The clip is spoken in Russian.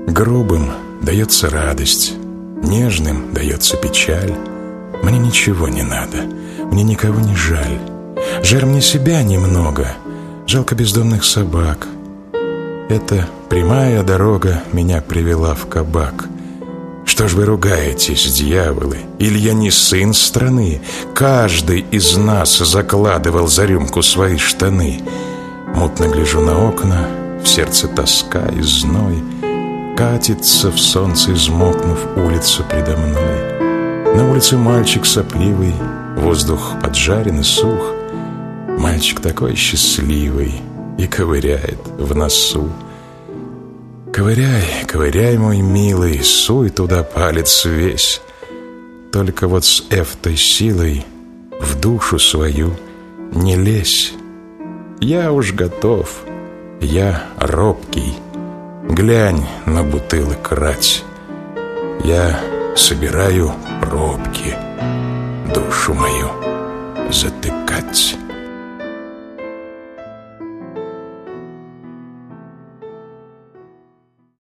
Грубым дается радость, нежным дается печаль. Мне ничего не надо, мне никого не жаль. Жаль мне себя немного, жалко бездомных собак. Эта прямая дорога меня привела в кабак. Что ж вы ругаетесь, дьяволы? Или я не сын страны? Каждый из нас закладывал за рюмку свои штаны. Мутно гляжу на окна, в сердце тоска и зной. Катится в солнце, измокнув, улица предо мной. На улице мальчик сопливый, воздух поджарен и сух. Мальчик такой счастливый и ковыряет в носу. Ковыряй, ковыряй, мой милый, суй туда палец весь. Только вот с этой силой в душу свою не лезь. Я уж готов, я робкий. Глянь на бутылок рать. Я собираю пробки, душу мою затыкать.